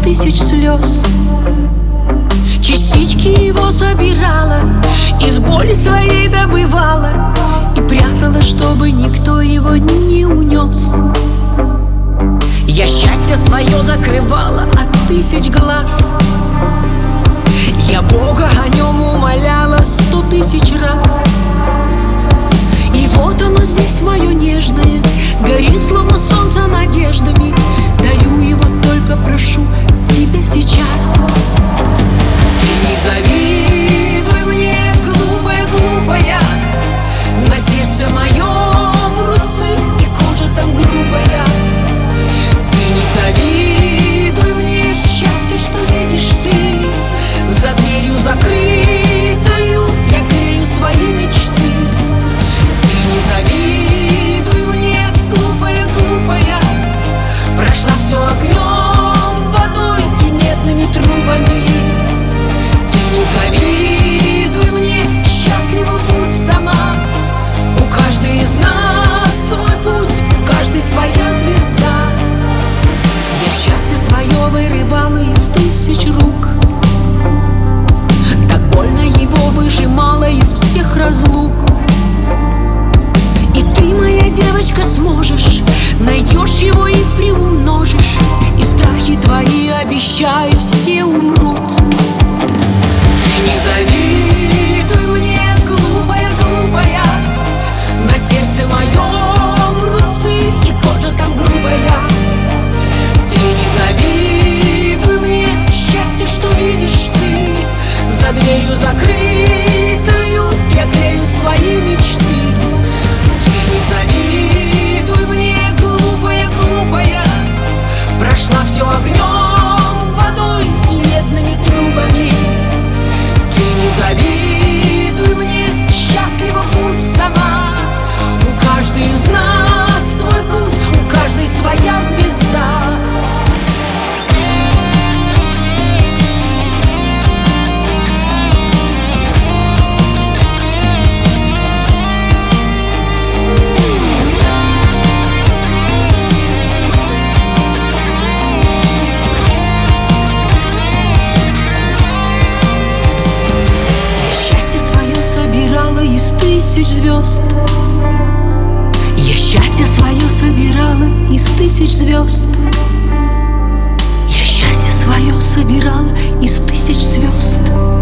тысяч слез. Частички его собирала, из боли своей добывала и прятала, чтобы никто его не унес. Я счастье свое закрывала от тысяч глаз. Я Бога о нем умоляла 100 тысяч раз. И вот оно здесь, мое нежное, горит, словно солнце, надеждами. Дарю его, только прошу тебя сейчас. Ты не завидуй мне, глупая, глупая, на сердце моем рубцы и кожа там грубая. Ты не завидуй мне счастье, что видишь ты, за дверью закрытою я грею свои мечты. Ты не завидуй мне, глупая, глупая, прошла все огнем, водой и медными трубами. Ты не завидуй мне, счастлива будь сама. У каждой из нас свой путь, у каждой своя звезда. Я счастье свое вырывала из тысяч рук, так больно его выжимала из всех разлук. И ты, моя девочка, сможешь, найдешь его и приумножишь, и страхи твои, обещаю, все умрут. Ты не завидуй мне, глупая, глупая, на сердце моем рубцы и кожа там грубая. Ты не завидуй мне счастье, что видишь ты, за дверью закрытою я грею свои мечты. Ты не завидуй мне, глупая, глупая, прошла все огнем, водой и медными трубами. Ты не завидуй мне, счастлива будь сама. У каждой из нас свой путь, у каждой своя звезда. Из тысяч звезд. Я счастье свое собирала из тысяч звезд. Я счастье свое собирала из тысяч звезд.